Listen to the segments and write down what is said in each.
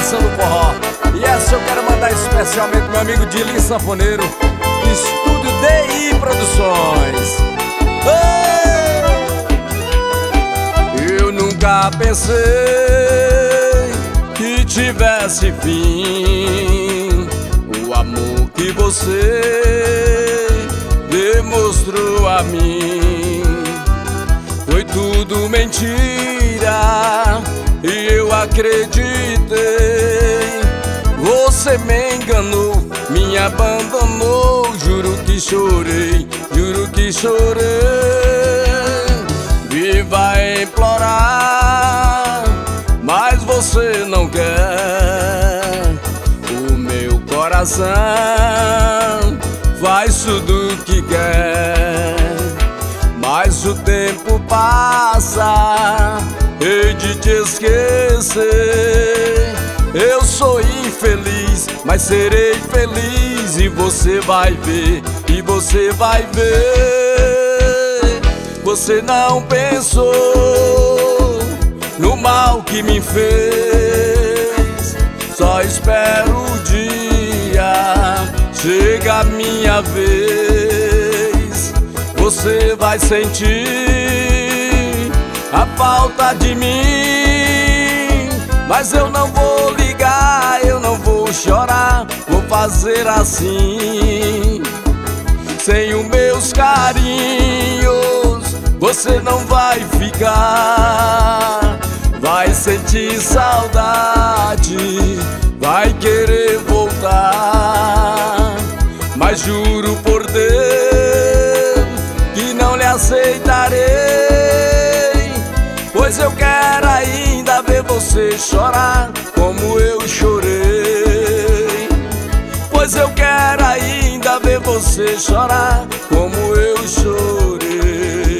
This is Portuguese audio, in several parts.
Estação do Forró. E essa eu quero mandar especialmente pro meu amigo Dilinho Sanfoneiro, Estúdio DI Produções. Eu nunca pensei que tivesse fim o amor que você demonstrou a mim. Foi tudo mentira e eu acreditei. Você me enganou, me abandonou. Juro que chorei, juro que chorei. Viva implorar, mas você não quer. O meu coração faz tudo o que quer. Mas o tempo passa, hei de te esquecer. Eu sou infeliz, mas serei feliz. E você vai ver, e você vai ver. Você não pensou no mal que me fez. Só espero o dia chega a minha vez. Você vai sentir a falta de mim, mas eu não vou ligar, eu não vou chorar. Vou fazer assim. Sem os meus carinhos você não vai ficar. Vai sentir saudade, vai querer voltar. Mas juro por Deus que não lhe aceitarei, pois eu quero ainda ver você chorar como eu chorei. Pois eu quero ainda ver você chorar como eu chorei.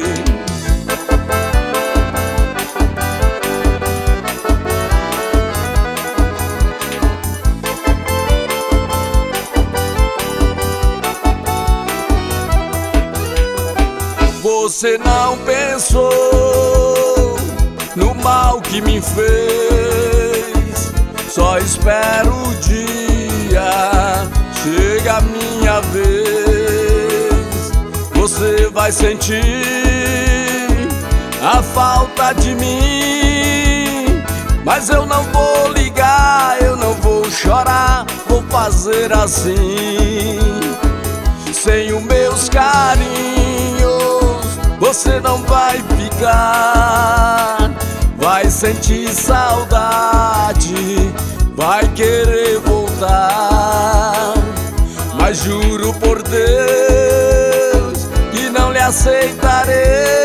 Você não pensou no mal que me fez. Só espero o dia chega a minha vez. Você vai sentir a falta de mim, mas eu não vou ligar, eu não vou chorar. Vou fazer assim. Sem os meus carinhos você não vai ficar. Vai sentir saudade, vai querer voltar. Mas juro por Deus que não lhe aceitarei,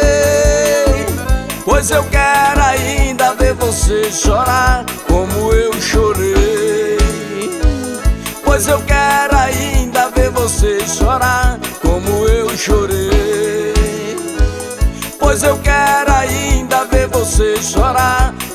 pois eu quero ainda ver você chorar como eu chorei. Pois eu quero ainda ver você chorar como eu chorei. Pois eu quero ainda ver você chorar